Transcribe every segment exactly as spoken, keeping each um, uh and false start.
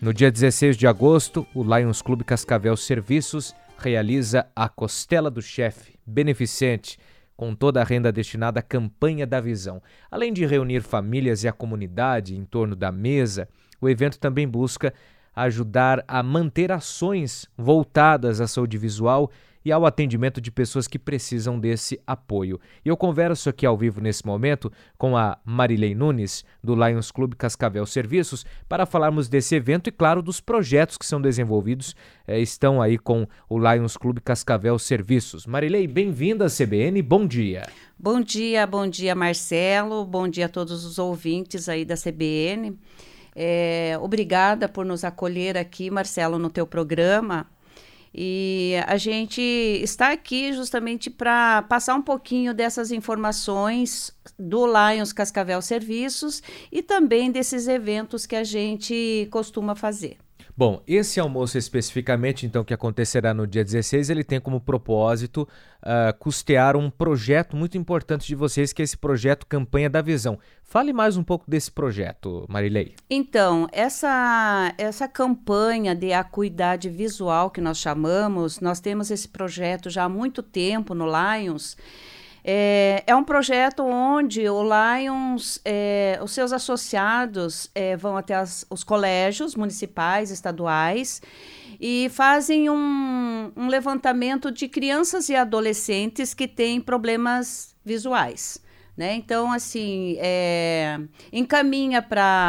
No dia dezesseis de agosto, o Lions Clube Cascavel Serviços realiza a Costela do Chefe, beneficente, com toda a renda destinada à campanha da visão. Além de reunir famílias e a comunidade em torno da mesa, o evento também busca ajudar a manter ações voltadas à saúde visual e ao atendimento de pessoas que precisam desse apoio. E eu converso aqui ao vivo nesse momento com a Marilei Nunes, do Lions Clube Cascavel Serviços, para falarmos desse evento e, claro, dos projetos que são desenvolvidos, eh, estão aí com o Lions Clube Cascavel Serviços. Marilei, bem-vinda à C B N, bom dia. Bom dia, bom dia, Marcelo, bom dia a todos os ouvintes aí da C B N. É, obrigada por nos acolher aqui, Marcelo, no teu programa. E a gente está aqui justamente para passar um pouquinho dessas informações do Lions Cascavel Serviços e também desses eventos que a gente costuma fazer. Bom, esse almoço especificamente, então, que acontecerá no dia dezesseis, ele tem como propósito uh, custear um projeto muito importante de vocês, que é esse projeto Campanha da Visão. Fale mais um pouco desse projeto, Marilei. Então, essa, essa campanha de acuidade visual que nós chamamos, nós temos esse projeto já há muito tempo no Lions. É, é um projeto onde o Lions, é, os seus associados é, vão até as, os colégios municipais, estaduais e fazem um, um levantamento de crianças e adolescentes que têm problemas visuais, né? Então, assim, é, encaminha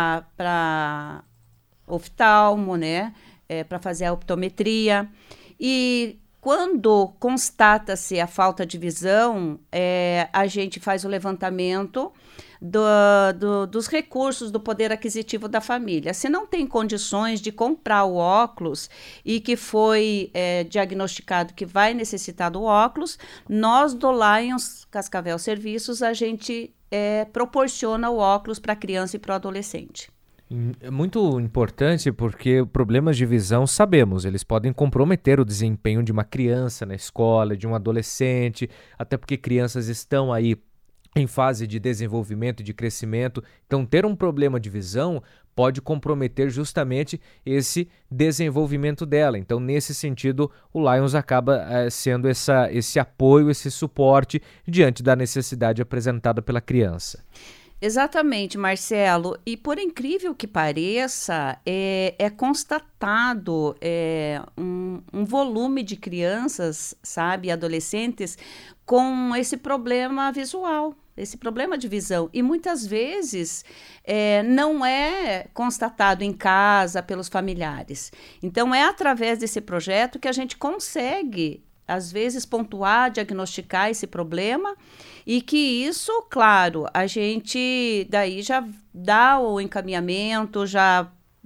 para oftalmo, né? É, para fazer a optometria e quando constata-se a falta de visão, é, a gente faz o levantamento do, do, dos recursos do poder aquisitivo da família. Se não tem condições de comprar o óculos e que foi é, diagnosticado que vai necessitar do óculos, nós do Lions Cascavel Serviços, a gente é, proporciona o óculos para a criança e para o adolescente. É muito importante porque problemas de visão, sabemos, eles podem comprometer o desempenho de uma criança na escola, de um adolescente, até porque crianças estão aí em fase de desenvolvimento e de crescimento. Então, ter um problema de visão pode comprometer justamente esse desenvolvimento dela. Então, nesse sentido, o Lions acaba eh, sendo essa, esse apoio, esse suporte diante da necessidade apresentada pela criança. Exatamente, Marcelo. E por incrível que pareça, é, é constatado é, um, um volume de crianças, sabe, adolescentes com esse problema visual, esse problema de visão. E muitas vezes é, não é constatado em casa pelos familiares. Então, é através desse projeto que a gente consegue, às vezes, pontuar, diagnosticar esse problema e que isso, claro, a gente daí já dá o encaminhamento, já,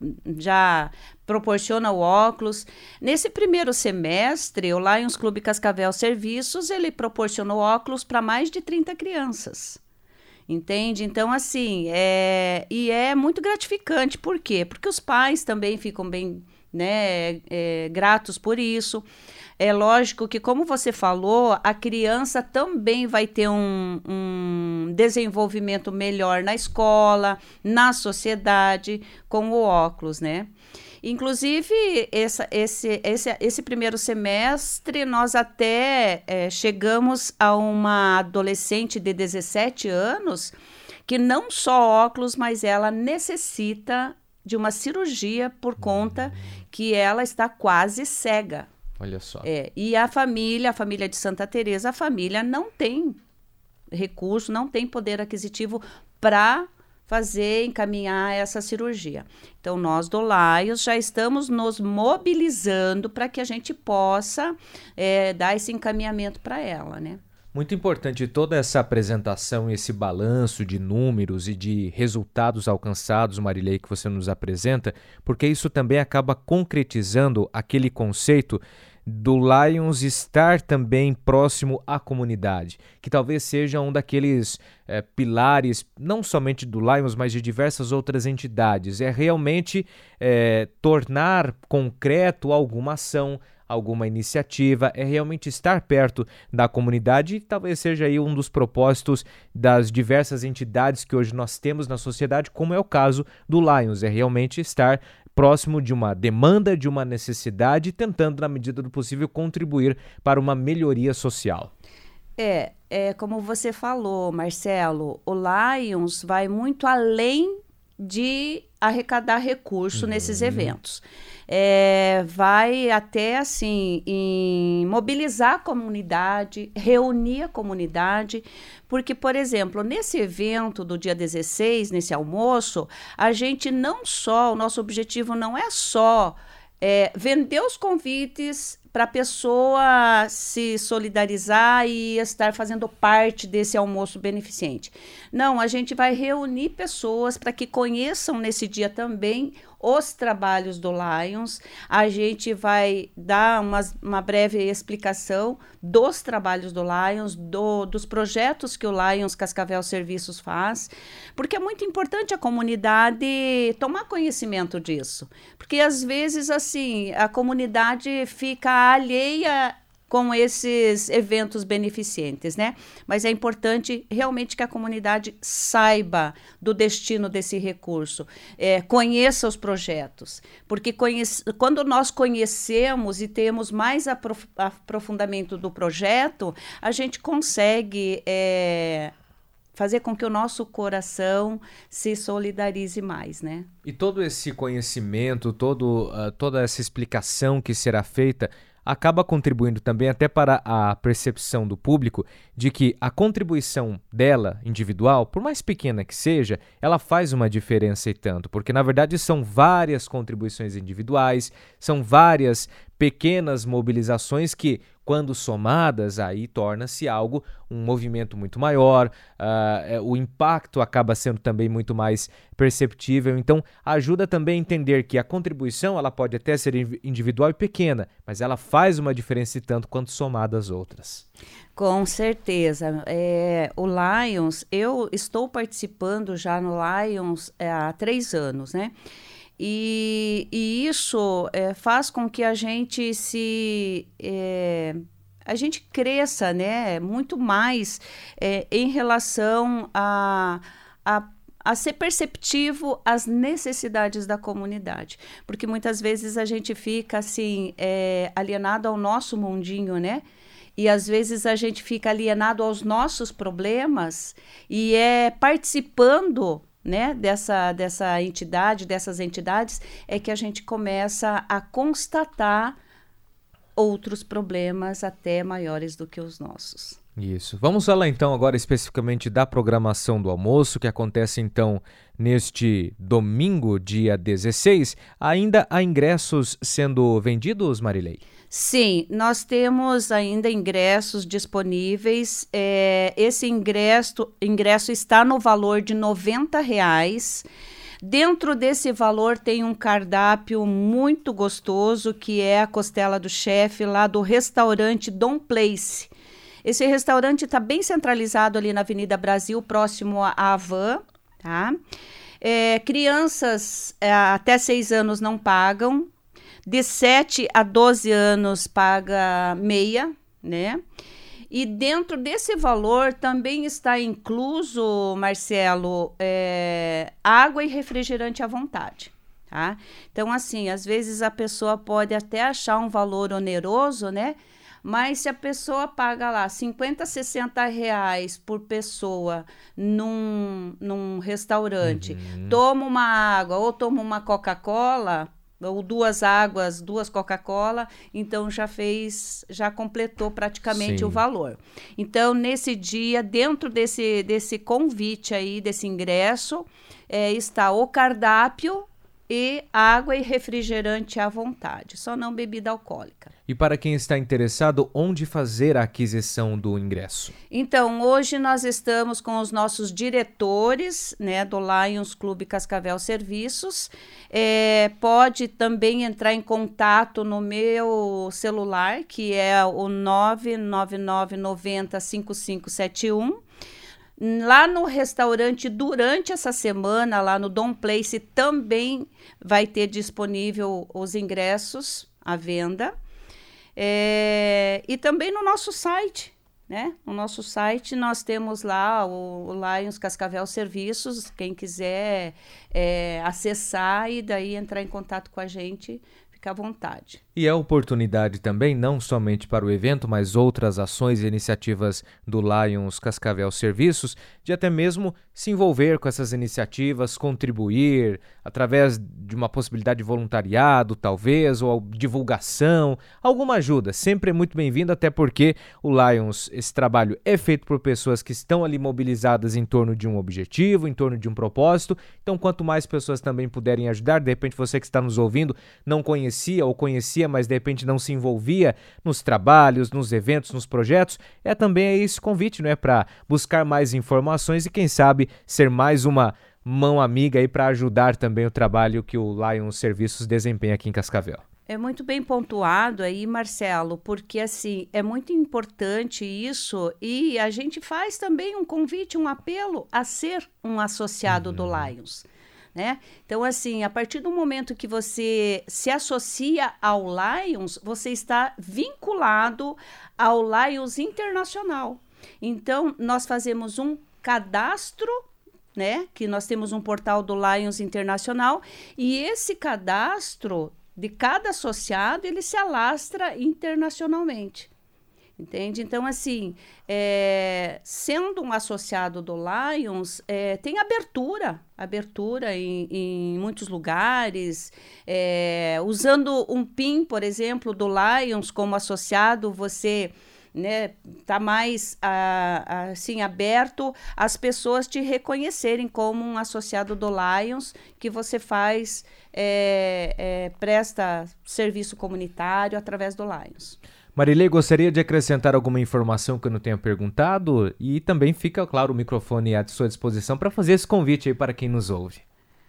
já proporciona o óculos. Nesse primeiro semestre, o Lions Clube Cascavel Serviços, ele proporcionou óculos para mais de trinta crianças. Entende? Então, assim, é, e é muito gratificante. Por quê? Porque os pais também ficam bem, né, é, gratos por isso. É lógico que, como você falou, a criança também vai ter um, um desenvolvimento melhor na escola, na sociedade, com o óculos, né? Inclusive, essa, esse, esse, esse primeiro semestre, nós até é, chegamos a uma adolescente de dezessete anos que não só óculos, mas ela necessita de uma cirurgia por conta que ela está quase cega. Olha só. É, e a família, a família de Santa Teresa, a família não tem recurso, não tem poder aquisitivo para fazer, encaminhar essa cirurgia. Então, nós do Lions já estamos nos mobilizando para que a gente possa é, dar esse encaminhamento para ela, né? Muito importante toda essa apresentação, esse balanço de números e de resultados alcançados, Marilei, que você nos apresenta, porque isso também acaba concretizando aquele conceito do Lions estar também próximo à comunidade, que talvez seja um daqueles é, pilares, não somente do Lions, mas de diversas outras entidades. É realmente é, tornar concreto alguma ação, alguma iniciativa, é realmente estar perto da comunidade e talvez seja aí um dos propósitos das diversas entidades que hoje nós temos na sociedade, como é o caso do Lions, é realmente estar próximo de uma demanda, de uma necessidade, tentando, na medida do possível, contribuir para uma melhoria social. É, é como você falou, Marcelo, o Lions vai muito além de arrecadar recurso uhum. nesses eventos. É, vai até assim em mobilizar a comunidade, reunir a comunidade, porque, por exemplo, nesse evento do dia dezesseis, nesse almoço, a gente não só, o nosso objetivo não é só é, vender os convites para a pessoa se solidarizar e estar fazendo parte desse almoço beneficente. Não, a gente vai reunir pessoas para que conheçam nesse dia também os trabalhos do Lions. A gente vai dar uma, uma breve explicação dos trabalhos do Lions, do, dos projetos que o Lions Cascavel Serviços faz, porque é muito importante a comunidade tomar conhecimento disso, porque às vezes assim a comunidade fica alheia com esses eventos beneficentes, né? Mas é importante realmente que a comunidade saiba do destino desse recurso, é, conheça os projetos, porque conhece, quando nós conhecemos e temos mais aprof, aprofundamento do projeto, a gente consegue é, fazer com que o nosso coração se solidarize mais, né? E todo esse conhecimento, todo, uh, toda essa explicação que será feita acaba contribuindo também até para a percepção do público de que a contribuição dela, individual, por mais pequena que seja, ela faz uma diferença e tanto, porque na verdade são várias contribuições individuais, são várias pequenas mobilizações que, quando somadas, aí torna-se algo, um movimento muito maior, uh, o impacto acaba sendo também muito mais perceptível, então ajuda também a entender que a contribuição ela pode até ser individual e pequena, mas ela faz uma diferença e tanto quanto somada às outras. Com certeza. É, o Lions, eu estou participando já no Lions é, há três anos, né? E, e isso é, faz com que a gente se... É, a gente cresça, né, muito mais é, em relação a, a, a ser perceptivo às necessidades da comunidade. Porque muitas vezes a gente fica assim, é, alienado ao nosso mundinho, né? E às vezes a gente fica alienado aos nossos problemas e é participando, né, dessa, dessa entidade, dessas entidades, é que a gente começa a constatar outros problemas até maiores do que os nossos. Isso. Vamos falar então agora especificamente da programação do almoço, que acontece então neste domingo, dia dezesseis. Ainda há ingressos sendo vendidos, Marilei? Sim, nós temos ainda ingressos disponíveis. É, esse ingresso, ingresso está no valor de noventa reais. Dentro desse valor tem um cardápio muito gostoso, que é a costela do chefe lá do restaurante Dom Place. Esse restaurante está bem centralizado ali na Avenida Brasil, próximo à Havan, tá? É, crianças é, até seis anos não pagam. De sete a doze anos paga meia, né? E dentro desse valor também está incluso, Marcelo, é, água e refrigerante à vontade, tá? Então, assim, às vezes a pessoa pode até achar um valor oneroso, né? Mas se a pessoa paga lá cinquenta, sessenta reais por pessoa num, num restaurante, uhum. toma uma água ou toma uma Coca-Cola, ou duas águas, duas Coca-Cola, então já fez, já completou praticamente Sim. o valor. Então, nesse dia, dentro desse, desse convite aí, desse ingresso, é, está o cardápio e água e refrigerante à vontade, só não bebida alcoólica. E para quem está interessado, onde fazer a aquisição do ingresso? Então, hoje nós estamos com os nossos diretores, né, do Lions Clube Cascavel Serviços. É, pode também entrar em contato no meu celular, que é o nove nove nove nove zero cinco cinco sete um. Lá no restaurante, durante essa semana, lá no Dom Place, também vai ter disponível os ingressos à venda. É, e também no nosso site, né? No nosso site nós temos lá o, o Lions Cascavel Serviços, quem quiser é, acessar e daí entrar em contato com a gente, fica à vontade. E é oportunidade também, não somente para o evento, mas outras ações e iniciativas do Lions Cascavel Serviços, de até mesmo se envolver com essas iniciativas, contribuir através de uma possibilidade de voluntariado, talvez, ou divulgação, alguma ajuda. Sempre é muito bem-vindo, até porque o Lions, esse trabalho é feito por pessoas que estão ali mobilizadas em torno de um objetivo, em torno de um propósito. Então, quanto mais pessoas também puderem ajudar, de repente você que está nos ouvindo não conhecia ou conhecia, mas de repente não se envolvia nos trabalhos, nos eventos, nos projetos, é também esse convite, não é, para buscar mais informações e quem sabe ser mais uma mão amiga aí para ajudar também o trabalho que o Lions Serviços desempenha aqui em Cascavel. É muito bem pontuado aí, Marcelo, porque assim, é muito importante isso e a gente faz também um convite, um apelo a ser um associado uhum. do Lions. Né? Então, assim, a partir do momento que você se associa ao Lions, você está vinculado ao Lions Internacional. Então, nós fazemos um cadastro, né? Que nós temos um portal do Lions Internacional e esse cadastro de cada associado, ele se alastra internacionalmente. Entende? Então, assim, é, sendo um associado do Lions, é, tem abertura, abertura em, em muitos lugares. É, usando um PIN, por exemplo, do Lions como associado, você né, tá mais a, a, assim, aberto às pessoas te reconhecerem como um associado do Lions, que você faz, é, é, presta serviço comunitário através do Lions. Marilei, gostaria de acrescentar alguma informação que eu não tenha perguntado? E também fica, claro, o microfone à sua disposição para fazer esse convite aí para quem nos ouve.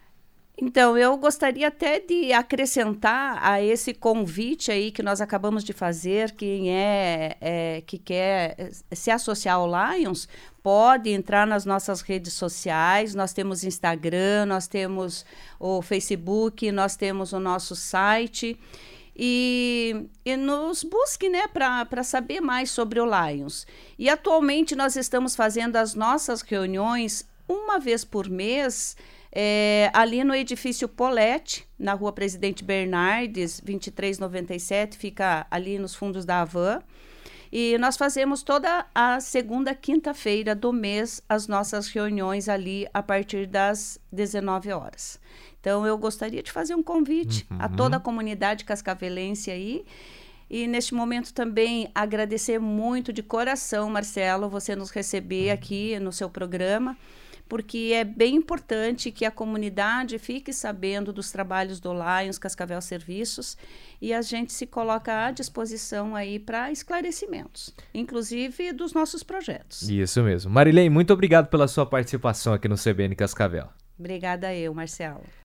Então, eu gostaria até de acrescentar a esse convite aí que nós acabamos de fazer, quem é, é que quer se associar ao Lions, pode entrar nas nossas redes sociais, nós temos Instagram, nós temos o Facebook, nós temos o nosso site. E, e nos busque, né, para saber mais sobre o Lions. E atualmente nós estamos fazendo as nossas reuniões uma vez por mês, é, ali no edifício Polete, na rua Presidente Bernardes, vinte e três noventa e sete, fica ali nos fundos da Havan. E nós fazemos toda a segunda quinta-feira do mês as nossas reuniões ali a partir das dezenove horas. Então, eu gostaria de fazer um convite uhum. a toda a comunidade cascavelense aí. E, neste momento, também agradecer muito de coração, Marcelo, você nos receber aqui no seu programa, porque é bem importante que a comunidade fique sabendo dos trabalhos do Lions Cascavel Serviços e a gente se coloca à disposição aí para esclarecimentos, inclusive dos nossos projetos. Isso mesmo. Marilei, muito obrigado pela sua participação aqui no C B N Cascavel. Obrigada eu, Marcelo.